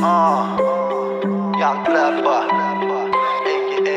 Young Trapper, a.k.a.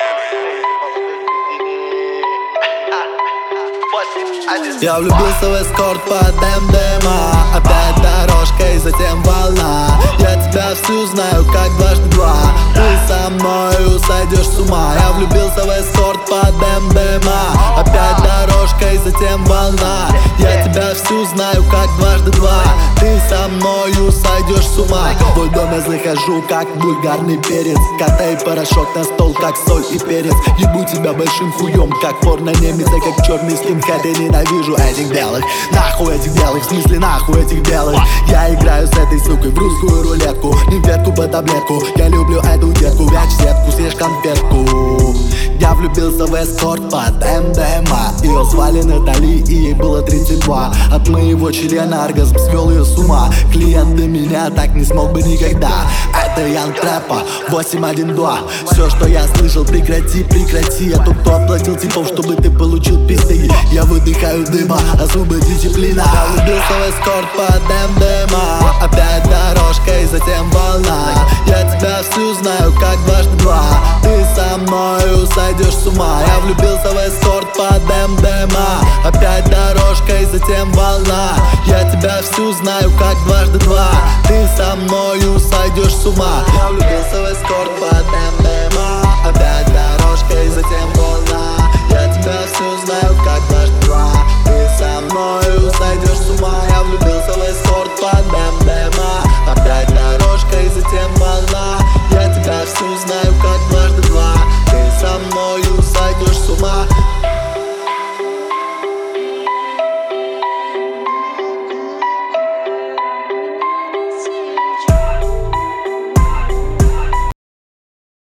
Я влюбился в эскорт под МДМА. Опять дорожка и затем волна. Я тебя всю знаю как дважды два. Ты со мною сойдешь с ума. Я влюбился в эскорт под МДМА. Опять дорожка и затем волна. Я тебя всю знаю как дважды два. Ты со мною сойдешь с ума. В твой дом я захожу как бульгарный перец. Катай порошок на стол как соль и перец. Ебу тебя большим хуем как порно-немец. Я как черный скинхед, я ненавижу этих белых. Нахуй этих белых, в смысле нахуй этих белых. Я играю с этой сукой в русскую рулетку. Не в ветку по таблетку. Я люблю эту детку, вяч сетку, съешь конфетку. Я влюбился в эскорт под МДМА. Ее звали Натали и ей было 32. От моего члена оргазм свел ее с ума. Клиент до меня так не смог бы никогда. Это Young Trapper 812. Все, что я слышал, прекрати, прекрати. Я тот, кто оплатил типов, чтобы ты получил пизды. Я выдыхаю дыма, освободите плена. Я влюбился в эскорт под МДМА. Опять дорожка и затем волна. Я тебя всю знаю как дважды два. Ты со мною сойдешь с ума. Я влюбился в эскорт под МДМА. Опять дорожка и затем волна. Я тебя всю знаю как дважды два. Ты со мною сойдешь с ума. Я влюбился в эскорт под МДМА. Опять дорожка и затем волна. Я тебя всю знаю как дважды два. Ты со мною сойдешь с ума. Я влюбился в эскорт под МДМА.